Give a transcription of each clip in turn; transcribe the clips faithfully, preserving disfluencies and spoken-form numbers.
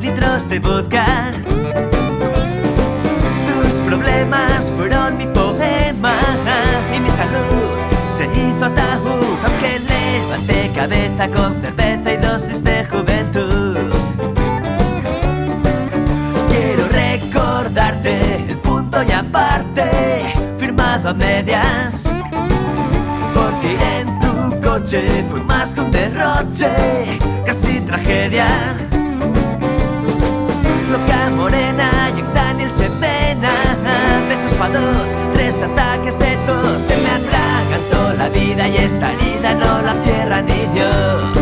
litros de vodka. Tus problemas fueron mi poema y mi salud se hizo ataúd, aunque levanté cabeza con cerveza y dosis de juventud. Quiero recordarte el punto y aparte, firmado a medias, porque ir en tu coche fue más que un derroche, casi tragedia. Loca morena, Jack Daniel se pena, besos pa' dos, tres ataques de tos. Se me atragantó la vida y esta herida no la cierra ni Dios.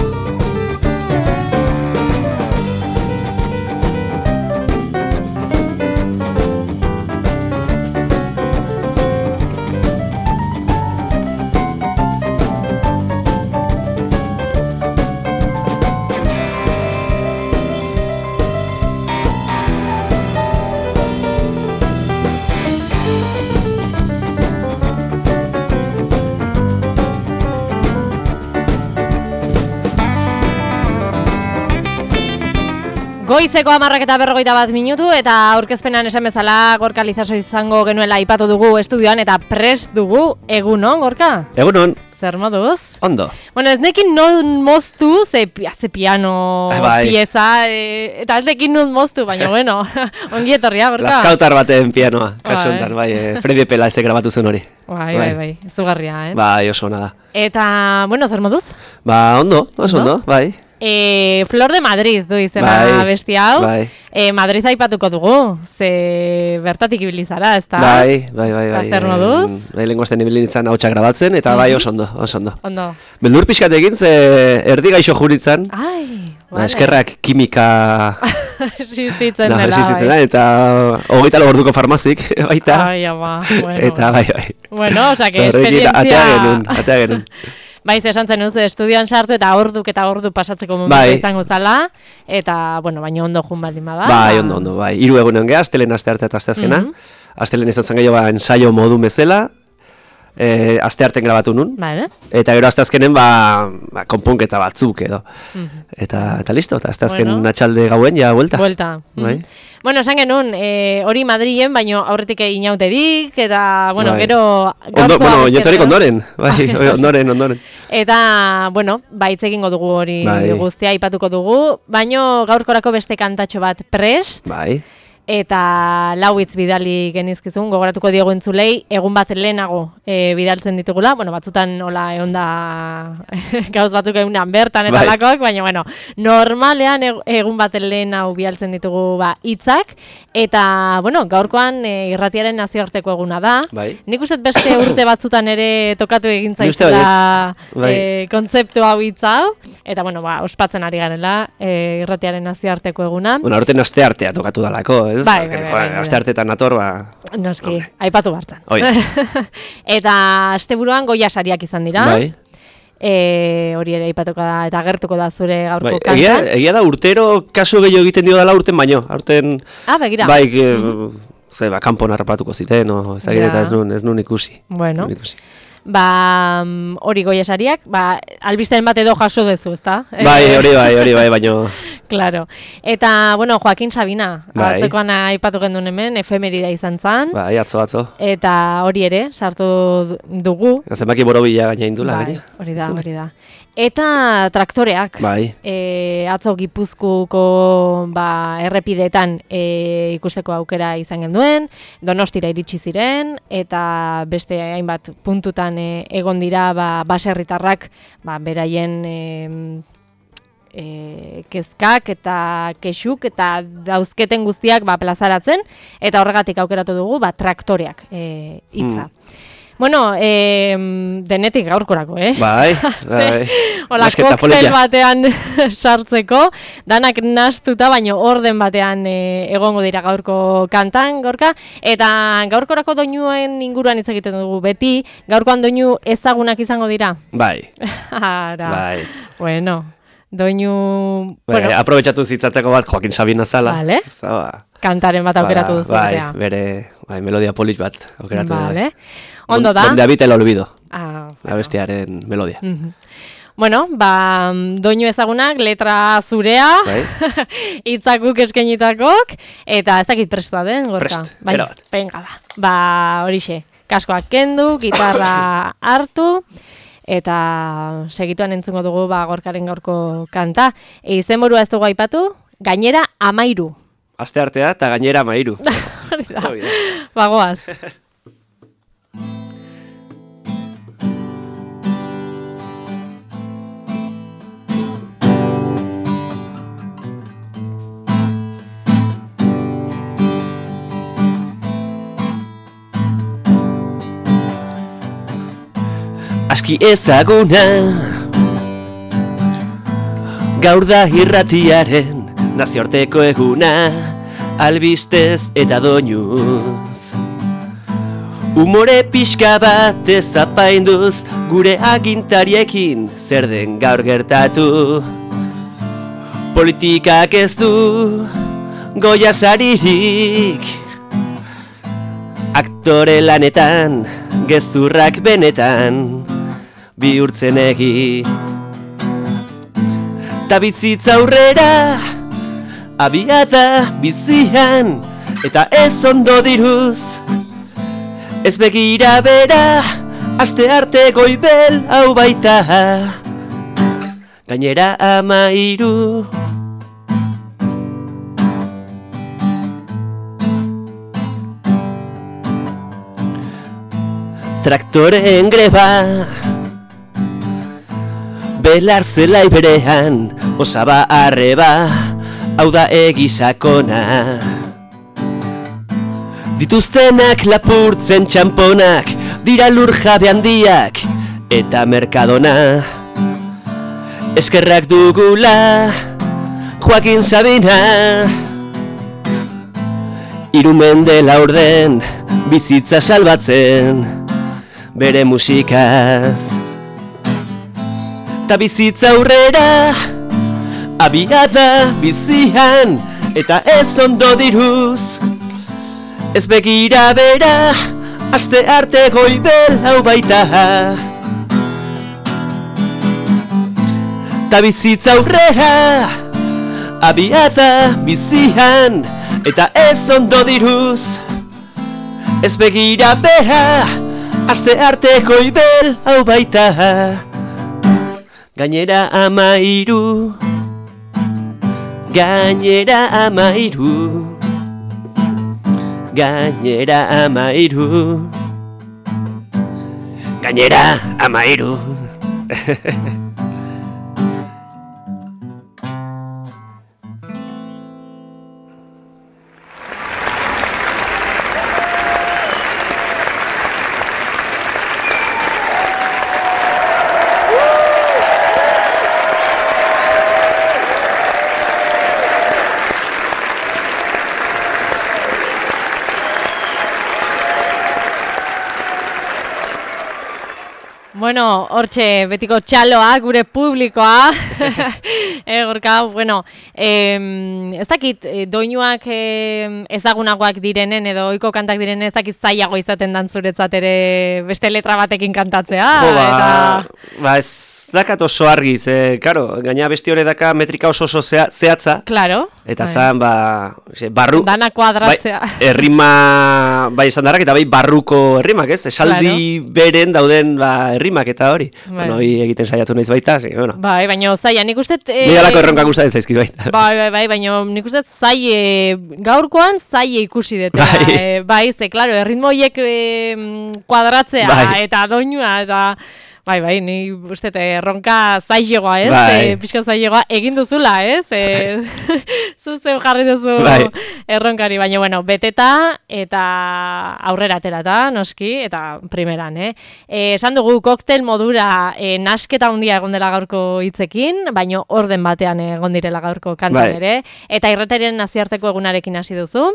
Goizeko hamarrak eta berrogeita bat minutu eta aurkezpenan esan bezala Gorka Lizaso izango genuela aipatu dugu estudioan eta prest dugu. Egunon, Gorka? Egunon. Zer moduz? Ondo. Bueno, ez nekin non moztu, ze, ze piano bai. pieza, e, eta ez nekin non moztu, baina bueno, ongi etorria, Gorka? Laskautar baten pianoa, kasu honetan, bai, eh, Fredi Pela ezek grabatu zen hori. Bai, bai, bai, ez dugarria, eh? Bai, oso ona da. Eta, bueno, zer moduz? Ba, ondo, oso ondo, ondo bai. E, Flor de Madrid du izena bai, besti hau. Bai. E, Madrid aipatuko dugu, ze bertatik ibili zara, ezta? Bai, bai, bai, bai. Zer moduz? Bai, lehengoazten ibili nintzen hautsa grabatzen, eta bai, oso ondo, oso ondo. Ondo. Beldur pixkat egin, ze erdi gaixo juritzen. Ai, vale. Eskerrak kimika... Existitzen no, dela, existitzen bai. da, eta hogeita lau orduko farmazik, baita. Ai, ama, bueno. Eta bai, bai. Bueno, osa, que Horrekin, esperientzia... Atea genuen, atea genuen. Baiz, esan zen uz, estudioan sartu eta orduk eta ordu pasatzeko momentu bai. izango zala, eta, bueno, baina ondo jun baldin bada. Bai, ondo, ondo, bai. Hiru egunen geha, astelen aste arte eta asteazkena. Mm -hmm. Astelen izan zen gehiago ba, ensaio modu bezala, e, aste arten grabatu nun. Vale. Eta gero asteazkenen ba, ba konponketa batzuk edo. Mm -hmm. Eta, eta listo, eta asteazken bueno. Atxalde gauen, ja, buelta. Buelta. Bai. Mm -hmm. Bueno, esan genuen, e, hori Madrilen, baino aurretik inauterik, eta, bueno, bai. gero... Ondo, bueno, inauterik ondoren, bai, ondoren, ondoren. Eta, bueno, baitz egingo dugu hori bai. guztia aipatuko dugu, baino gaurkorako beste kantatxo bat prest. Bai. Eta lau hitz bidali genizkizun, gogoratuko diogu entzulei, egun bat lehenago e, bidaltzen ditugula, bueno, batzutan hola egon da gauz batzuk egunan bertan eta bai. Lakoak, baina, bueno, normalean egun bat lehenago bidaltzen ditugu ba, hitzak, eta, bueno, gaurkoan e, irratiaren nazioarteko eguna da. Bai. Nik uste beste urte batzutan ere tokatu egin zaizula bai. e, kontzeptu hau hitz hau, eta, bueno, ba, ospatzen ari garela e, irratiaren nazioarteko eguna. Bueno, aurten aste artea tokatu dalako, ez? Bai, bai, bai, bai. Aste artetan nator, ba... Noski, okay. Aipatu bartzan. Eta asteburuan Goya sariak izan dira. Bai. E, hori ere aipatuko da, eta agertuko da zure gaurko bai. Kantan. Egia, egia da, urtero kasu gehiago egiten dio dela urten baino. Aurten... Ah, begira. Bai, mm -hmm. ze, ba, kanpon harrapatuko ziten, no, ezagir eta ez nun, ez nun ikusi. Bueno. Nun ikusi. Ba, hori Goya sariak, ba, albisten bat edo jaso dezu, ezta? Bai, hori bai, hori bai, baino... Claro. Eta, bueno, Joaquin Sabina, bai. Atzekoan aipatu genduen hemen, efemerida izan zan. Bai, atzo, atzo. Eta hori ere, sartu dugu. Zenbaki borobila gaina indula, bai, hori da, hori da. Eta traktoreak, bai. e, atzo Gipuzkoako ba, errepideetan e, ikusteko aukera izan genduen, Donostira iritsi ziren, eta beste hainbat puntutan e, egon dira ba, baserritarrak ba, beraien e, e, kezkak eta kexuk eta dauzketen guztiak ba, plazaratzen, eta horregatik aukeratu dugu ba, traktoreak e, hitza. Mm. Bueno, eh, denetik gaurkorako, eh? Bai, bai. Hola, koktel batean sartzeko, danak nastuta, baino orden batean e, egongo dira gaurko kantan, Gorka. Eta gaurkorako doinuen inguruan hitz egiten dugu beti, gaurkoan doinu ezagunak izango dira? Bai. Ara. Bai. Bueno, doinu... Bai, bueno. aprobetxatu zitzateko bat Joaquin Sabina zala. Vale. Zaba. Kantaren bat aukeratu duzu. Bai, bere bai, melodia polit bat aukeratu. Vale. Bai. Ondo da? Donde habita el olvido. Ah, bueno. La bestiaren melodia. Uh-huh. Bueno, ba, doinu ezagunak, letra zurea, hitzakuk eskeinitakok, eta ez dakit presta den, Gorka. Prest, bai, erabat. Venga, ba, ba horixe, kaskoak kendu, gitarra hartu, eta segituan entzungo dugu ba, Gorkaren gaurko kanta. E, izenburua ez dugu aipatu, gainera amairu. Aste artea eta gainera amairu. Hori da, bagoaz. Aski ezaguna gaur da irratiaren nazioarteko eguna, albistez eta doinuz. Umore pixka bat ezapainduz, gure agintariekin zer den gaur gertatu. Politikak ez du goia saririk, aktore lanetan gezurrak benetan bihurtzen egi. Ta bizitza aurrera abiada bizian, eta ez ondo diruz, ez begira bera, aste arte goibel hau baita, gainera amairu. Traktoren greba belar zelai berean, osaba arreba, hau da egizakona. Dituztenak lapurtzen txamponak, dira lur jabe handiak eta merkadona. Eskerrak dugula Joaquin Sabina, hiru mende laurden bizitza salbatzen bere musikaz. Ta bizitza aurrera abiada bizian, eta ez ondo diruz, ez begira bera, aste arte goibel hau baita. Ta bizitza aurrera abiada bizian, eta ez ondo diruz, ez begira bera, aste arte goibel hau baita. Gainera amairu, gainera amairu, gainera amairu, gainera amairu. Bueno, hortxe, betiko txaloa, gure publikoa. e, Gorka, bueno, eh, ez dakit, doinuak eh, ezagunagoak direnen, edo ohiko kantak direnen, ez dakit zailago izaten dan zuretzat ere beste letra batekin kantatzea. Jo, ba, eta... ba ez dakat oso argi, ze, karo, gaina besti hori daka metrika oso oso zea, zehatza. Claro. Eta zan, ba, xe, barru... Dana kuadratzea. Bai, errima, bai esan darrak, eta bai barruko errimak, ez? Esaldi claro. Beren dauden, ba, errimak eta hori. Bai. Bueno, hori egiten saiatu naiz baita, zi, bueno. Bai, baina zaila, nik uste... Eh, Ni alako erronkak gustatzen zaizkit baita. Bai, bai, bai, baina nik uste zai, eh, gaurkoan zaila ikusi dut. Bai. Eh, bai, ze, klaro, erritmo horiek eh, kuadratzea, bai. Eta doinua, eta... Bai, bai, ni uste erronka zailegoa, ez? Bai. E, pixka zailegoa egin duzula, ez? E, Zuzeu jarri duzu bai. Erronkari, baina, bueno, beteta eta aurrera aterata, noski, eta primeran, eh? E, esan dugu, koktel modura e, nasketa handia egon dela gaurko hitzekin, baina orden batean egon direla gaurko kantan bai. Ere, eta irrataren nazioarteko egunarekin hasi duzu.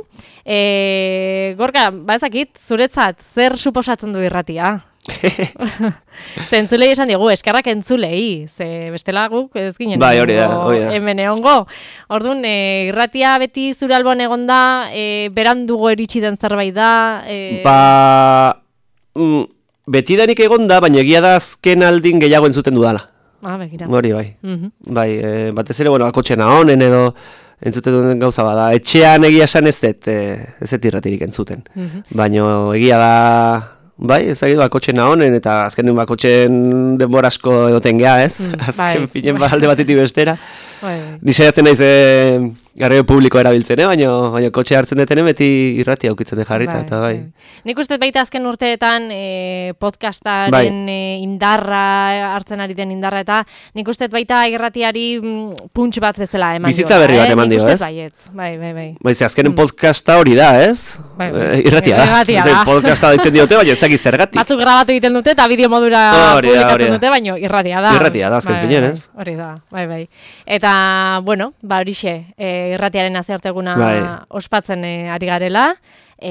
E, Gorka, ba ezakit, zuretzat, zer suposatzen du irratia? Zentzulei esan digu, eskerrak entzulei, ze bestela guk ez ginen bai, hori da, hori da. Hemen egongo. Orduan, e, irratia beti zure alboan egon da, e, berandugo eritsi den zerbait da. E... Ba, mm, beti danik egon da, baina egia da azken aldin gehiago entzuten dudala. Ah, begira. Hori bai. Mhm. Bai, e, batez ere, bueno, akotxena honen edo entzuten duen gauza bada. Etxean egia esan ez dut, ez dut irratirik entzuten. Mhm. Baina egia da, bai, ez dakit bakotxena honen, eta azkenen bakotxen denbora asko edoten geha, ez? Mm, Azken bai, pinen bai. alde batetik bestera. Bai, bai. Ni saiatzen naiz e, garraio publiko erabiltzen, eh? baina, baina kotxe hartzen detenen beti irrati aukitzen dut jarrita, eta bai. Nik uste baita azken urteetan e, podcastaren Bai. e, indarra, hartzen ari den indarra, eta nik uste baita irratiari mm, punts bat bezala eman Bizitza diola, berri bat eh? eman Nik dio, uste ez? baietz, bai, bai, bai. Baiz, azkenen Mm. podcasta hori da, ez? Bai, bai. Eh, irratia da. Irratia Ez, da. Podcasta ditzen diote, baina ez dakit zergatik. Batzuk grabatu egiten dute eta bideo modura Hori da, hori publikatzen da. dute, baina irratia da. Irratia da, azken Bai, finean, bai, ez? Hori da, bai, bai. Eta, bueno, ba horixe, e, irratiaren nazioarteguna Bai. ospatzen e, ari garela. E,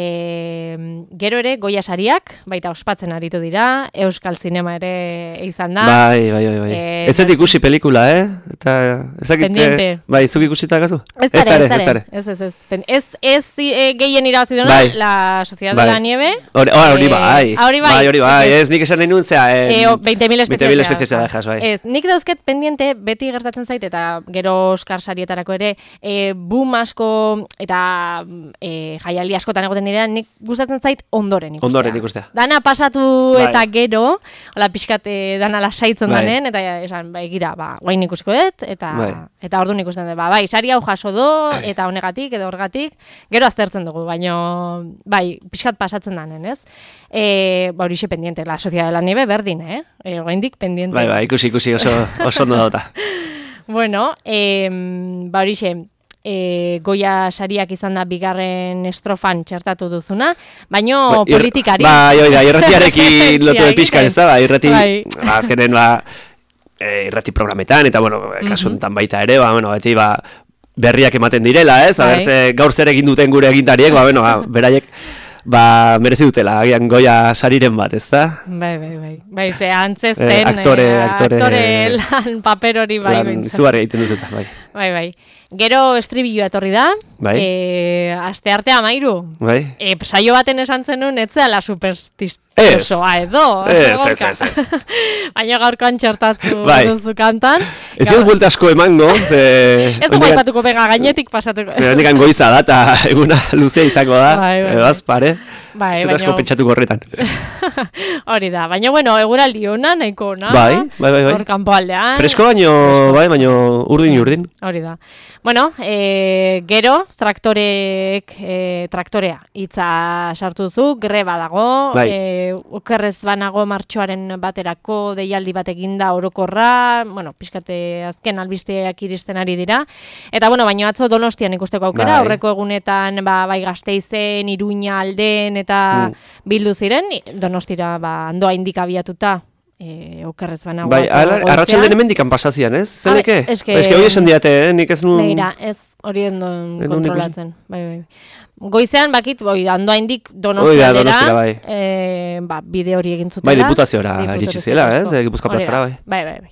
gero ere, Goya sariak, baita ospatzen aritu dira, Euskal Zinema ere izan da. Bai, bai, bai, bai. Eh, Ez dut ikusi pelikula, eh? Eta, ez dakit, Pendiente. eh, bai, zuk ikusita gazu? Ez Ez dare, dare, ez dare. Ez, ez, ez. Pen- Ez, ez e, gehien irabazi duna, Bai. la Sociedad Bai. de la Nieve. Hori, hori Eh, bai. ah, hori bai. Bai, hori bai. Ez- Ez nik esan nahi nuen zea, eh, E, o, veinte mil especies, veinte mil especies de abejas, bai. Ez, nik dauzket pendiente beti gertatzen zait, eta gero Oscar sarietarako ere, e, boom asko eta e, jaialdi askotan egoten direan, nik gustatzen zait ondoren ikustea. Ondoren ikustea. Dana pasatu Bai. eta gero, hola pixkat e, dana lasaitzen Bai. danen, eta esan, bai, gira, ba, guain ikusiko dut, eta Bai. eta orduan ikusten dut, ba, bai, sari hau jaso do, eta honegatik, edo horgatik, gero aztertzen dugu, baino, bai, pixkat pasatzen danen, ez? E, ba, horixe pendiente, la Sociedad de la Nieve berdin, eh? E, oraindik pendiente. Bai, bai, ikusi, ikusi, oso, oso ondo dauta. Bueno, e, ba horixe, e, Goya sariak izan da bigarren estrofan txertatu duzuna, baino Bai, ir- politikari. Bai, oida, irratiarekin lotu Ja, de pixka, egiten. ez da, ba, irrati, Bai. ba, azkenen, ba, e, irrati programetan, eta, bueno, kasu honetan baita ere, ba, bueno, beti, ba, berriak ematen direla, ez? Bai. Aber, ze, gaur zer egin duten gure egintariek, ba, bueno, ba, beraiek, ba, merezi dutela, agian Goya sariren bat, ez da? Bai, bai, bai. Bai, ze antzesten, Eh, aktore, eh, aktore- aktore lan paper hori bai. Lan behintzat. izugarri egiten dut eta, bai. Bai, bai. Gero estribilloa etorri da, Bai. e, aste arte amairu. Bai? E, saio baten esan zenun, ez zela superstiziosoa edo. Ez, gorka. ez, ez, ez. Baina gaurkoan txertatu Bai. duzu kantan. Ez Gaur- dut buelta asko emango, ze... Ez dugu aipatuko bega gainetik pasatuko. Ze handikan goiza da, eta eguna luzea izango da, Bai, bai, edo bai. azpare. Bai, Ez dut asko baina- pentsatuko horretan. Hori da, baina bueno, eguraldi ona, nahiko ona. Bai, bai, bai, bai. Hor kanpoaldean. Fresko baino, bai, baino urdin urdin. Hori da. Bueno, e, gero, traktorek, e, traktorea, hitza sartu duzu, greba dago, Bai. e, okerrez banago martxoaren baterako deialdi bat eginda orokorra, bueno, pixkate azken albisteak iristen ari dira. Eta, bueno, baino atzo Donostian ikusteko aukera, Bai. aurreko egunetan, ba, bai Gasteizen, Iruña alden, eta Mm. bildu ziren, Donostira, ba, andoa indik abiatuta, e, okerrez banago. Bai, atzo ala- goizean. arratsalden hemendikan pasazian, ez? Zeleke? Ah, eske- Eske hori esan diate, eh? Nik ez nu... Begira, ez hori ondo ikusi. kontrolatzen. Bai, bai. Goizean bakit, oi, andoaindik Hori Donostia da, Donostira, bai. eh, ba, bide hori egin zutela. Bai, diputaziora Diputazio iritsi zela, ez? asko. Gipuzkoa Hori da. plazara, bai. Bai, bai, bai.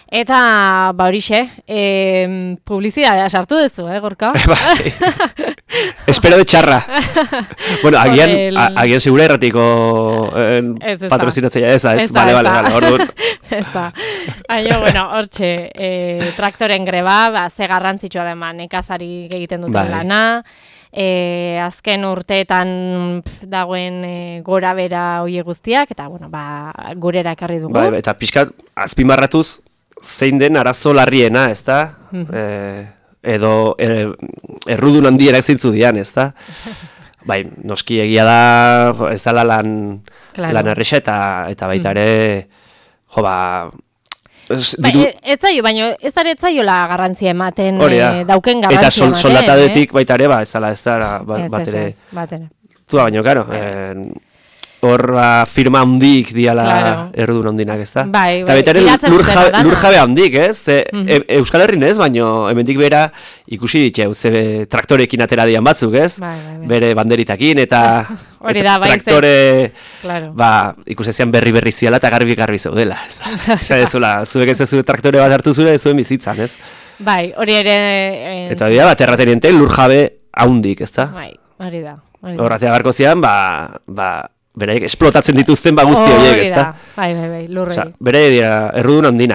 Eta, ba, horixe, eh, publizidadea sartu duzu, eh, Gorka? Bai. Espero de txarra. Bueno, agian, Por el- a- agian segura erratiko eh, Ez, ez da. patrozinatzaia, ez da, ez? Ez da, Bale, ez bale, da. bale, orduan. Ez da. Baina, bueno, hortxe, eh, traktoren greba, ba, ze garrantzitsua da eman, nekazari egiten duten Bai. lana, eh, azken urteetan pf, dagoen eh, gora bera hoie guztiak, eta, bueno, ba, gurera ekarri dugu. Bai, bai, eta pixkat, azpimarratuz, zein den arazo larriena, ez da? Eh, edo er, errudun handienak zeintzu dian, ez da? Bai, noski egia da, jo, ez dala lan, Claro. lan erresa eta, eta baita ere, jo, ba, ez, Ba, diru, e- ez zaio, baina ez da ez zaiola garrantzia ematen hori da. eh, dauken Eta garrantzia sol, ematen. soldatadetik baita ere, ba, ez dala, ez dala, ba, Ez, bat ez, ere, ez, bat ere. tu baino, karo, eh, hor ba, firma handik diala Claro. errudun handinak, ez da? Bai, Eta bai, baita ere pilatzen lur, dutena jabe, dana. lur jabe handik, ez? Ze, Mhm. e, Euskal Herrin ez, baino hemendik bera ikusi ditxe, ze traktorekin atera dian batzuk, ez? Bai, bai, bai. Bere banderitakin eta, Hori eta da, bai, ze- traktore, Claro. ba, ikusezian berri berri ziala eta garbi garbi zeudela, ez? Esan ez zula, zuek ez zu traktore bat hartu zure, ez zuen bizitzan, ez? Bai, hori ere... eh, Eta dira bat errateniente lur jabe handik, ez da? Bai, hori da. Hori da. Horratea garko zian, ba, ba, beraiek esplotatzen dituzten ba guzti horiek, Hori ez da. da? Bai, bai, bai, lurrei. Osea, bere dira errudun handinak.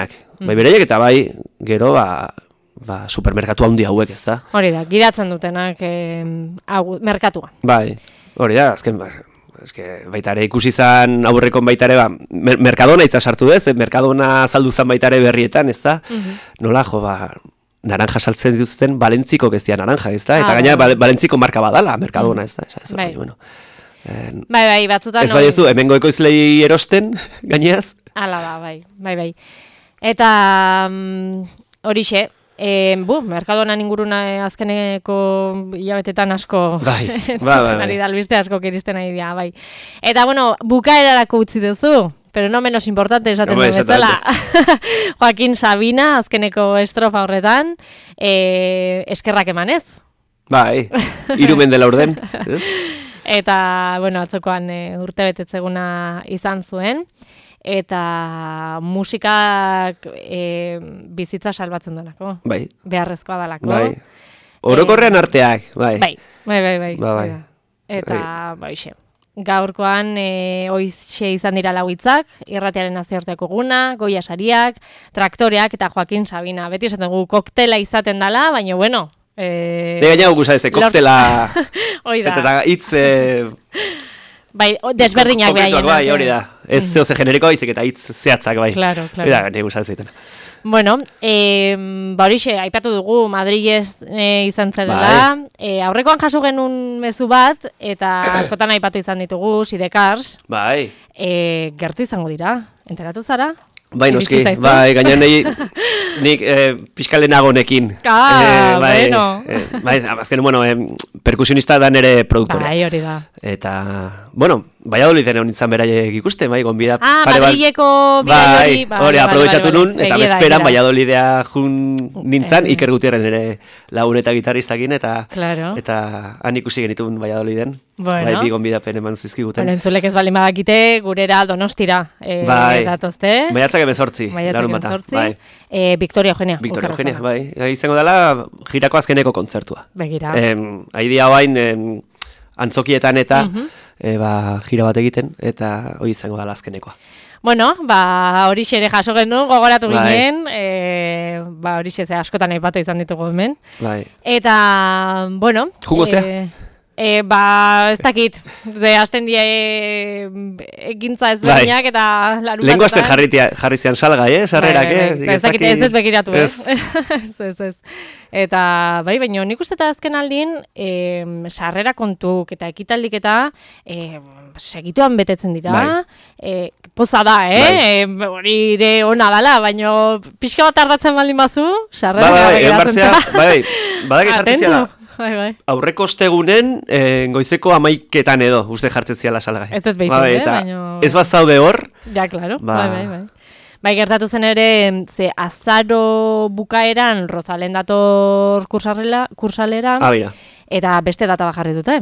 Bai, beraiek eta bai, gero, ba, ba, supermerkatu handi hauek, ez da? Hori da, gidatzen dutenak eh, hau, merkatua. Bai, hori da, azken, ba, eske, baita ere ikusi zan aurrekon baita ere, ba, mer Mercadona itza sartu dez, eh? Mercadona saldu zan baita ere berrietan, ez da? Uh-huh. Nola, jo, ba, naranja saltzen dituzten Balentziko geztia naranja, ez da? Eta ah, gaina bai. Balentziko marka badala, Mercadona, ez da? Ez, ez, bai. Bueno, en, bai, bai, batzutan... Ez bai ez du, hemengo ekoizlei erosten, gaineaz? Hala da, bai, bai, bai. Eta horixe, um, E, bu, Mercadonan inguruna azkeneko hilabetetan asko bai, entzuten ari da, albiste asko kiristen ari da, bai. Eta, bueno, bukaerarako utzi duzu, pero no menos importante esaten du bezala. Joaquin Sabina, azkeneko estrofa horretan, e, eskerrak emanez. Bai, irumen dela orden. Eta, bueno, atzokoan e, urte betetzeguna izan zuen. Eta musikak e, bizitza salbatzen delako. Bai. Beharrezkoa dalako. Bai. Orokorrean arteak, bai. Bai, bai, bai, bai. Ba, bai. Eta, bai, xe. Gaurkoan, e, oize izan dira lau hitzak, irratiaren nazioarteko guna, Goia Sariak, traktoreak eta Joaquin Sabina. Beti esaten dugu koktela izaten dela, baina, bueno... E, de gaina guza ez, koktela... Oida. Zeta hitz... E, bai, desberdinak behaien. Bai, hori da. Ez zeo ze generiko, izik eta hitz zehatzak, bai. Claro, claro. Eta, nire guztan zeiten. Bueno, e, ba horixe, aipatu dugu, Madrilez e, izan zela. Bai. E, aurrekoan jaso genuen mezu bat, eta askotan aipatu izan ditugu, Sidecars. Bai. E, gertu izango dira, enteratu zara? Bai, noski, bai, gainean nahi, nik eh, piskalenago honekin. Ah, eh, bai, bueno. Eh, bai, azken, bueno, eh, perkusionista da nere produktorea. Bai, hori da. Eta, bueno, Valladoliden egon nintzen beraiek ikuste, bai, gonbida. Ah, Madrileko bidai hori. Bai, hori, aprobetsatu nun, eta bezperan Valladolidea jun nintzen, eh. Iker Gutierrez nire lagun eta gitarristakin, eta, claro. Eta han ikusi genitun Valladoliden. Bueno. Bai, bi gonbidapen eman zizkiguten. Bueno, entzulek ez baldin badakite, gurera Donostira eh, bai. datozte. Maiatzak emezortzi. Maiatzak emezortzi. Bai. Eh, Victoria Eugenia. Victoria Eugenia, bai. Izango dela jirako azkeneko kontzertua. Begira. Eh, Aidia hoain eh, antzokietan eta uh -huh. eh, ba, jira bat egiten, eta hori izango dela azkenekoa. Bueno, ba, hori xere jaso genuen, gogoratu bai. ginen, e, ba, hori xe, askotan aipatu izan ditugu hemen. Bai. Eta, bueno... Jungo zea? E, ba, ez dakit, ze hasten die e, egintza ezberdinak, bai. Eta larun lengo hasten jarri zian salga, eh? Sarrerak, bai, bai, bai. eh? Ez dakit ez ez begiratu, ez. ez, ez, ez. Eta, bai, baina nik uste eta azken aldin, e, sarrera kontuk eta ekitaldik eta e, segituan betetzen dira. Bai. E, poza da, eh? Bai. E, hori ere ona dala, baina pixka bat ardatzen baldin bazu, sarrera bai, bai, begiratzen za. Bai, bai, badak jartzen ziala. Bai, bai. Aurreko ostegunen, eh, goizeko amaiketan edo, uste jartzen ziala salgai. Ez ez behitu, bai, eh? Baino... Ez bat zaude hor. Ja, klaro, ba... bai, bai, bai. Bai, gertatu zen ere, ze azaro bukaeran Rozalen dator kursalera, ah, bira. Eta beste data bajarri dute.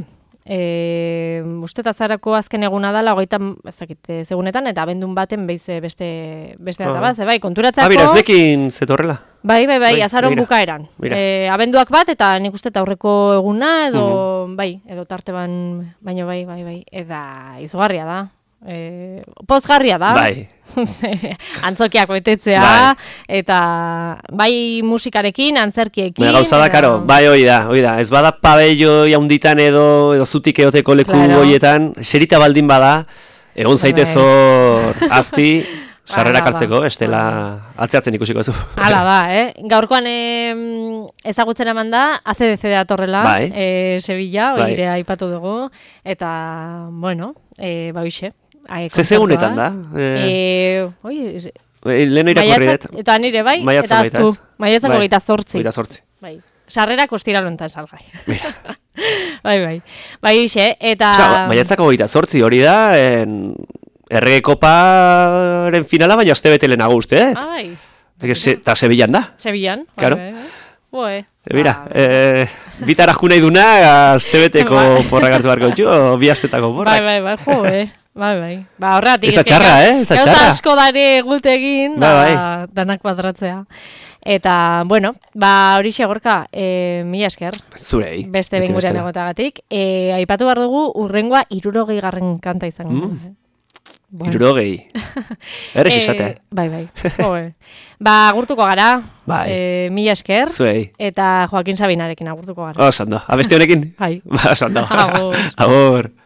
E, uste azarako azken eguna dala, hogeita, ez dakit, segunetan, eta abendun baten beize beste, beste data bat, ze bai, konturatzeko... Ah, bira, ez nekin zetorrela. Bai, bai, bai, bai azaron bira. Bukaeran. E, abenduak bat, eta nik uste aurreko eguna, edo, uh-huh. bai, edo tarte ban, baino bai, bai, bai, eta izugarria da. E, pozgarria da. Bai. Antzokiak betetzea, bai. Eta bai musikarekin, antzerkiekin. Baina gauza da, karo, bai hoi da, hoi da. Ez bada pabello jaunditan edo, edo zutik eoteko leku claro. Hoietan, serita baldin bada, egon zaitez hor azti, sarrerak hartzeko, estela altzeatzen ikusiko zu. Hala da, eh? Gaurkoan eh, ezagutzen eman da, A C D C datorrela, bai. eh, Sevilla, bai. Oire aipatu dugu, eta, bueno, eh, ba hoxe. Ze segunetan da? Eh, oi, leheno irakorri dut. Eta nire bai, Maiatzak eta aztu. Maiatzako bai. Gaita zortzi. Gaita zortzi. Bai. Sarrerak ostira lontan salgai. bai, bai. Bai, ixe, eta... Osa, maiatzako gaita zortzi hori da, en... Errege koparen finala, baina azte bete lehenago uste, eh? Ai. Eta Sevillan da. Sevillan, claro. Bai, bai. Boe. E, mira, ah, eh, bitara juna iduna, azte beteko porrak hartu barko txu, o bi aztetako porrak. Bai, bai, bai, jo, eh. Bai, bai. Ba, horretik. Ez da txarra, eh? Ez da txarra. Gauza asko dare gultegin, da, bai, bai. Danak badratzea. Eta, bueno, ba, hori xegorka, e, mila esker. Zurei. Beste bengurean egotagatik. E, aipatu behar dugu, urrengoa irurogei garren kanta izango. Mm. Bueno. Irurogei. Errez esate. Eh, bai, bai. Joe. Ba, agurtuko gara. Bai. Eh, mila esker. Zuei. Eta Joaquin Sabinarekin agurtuko gara. Oso ondo. Abesti honekin? Bai. Ba, oso ondo. Agur. Agur.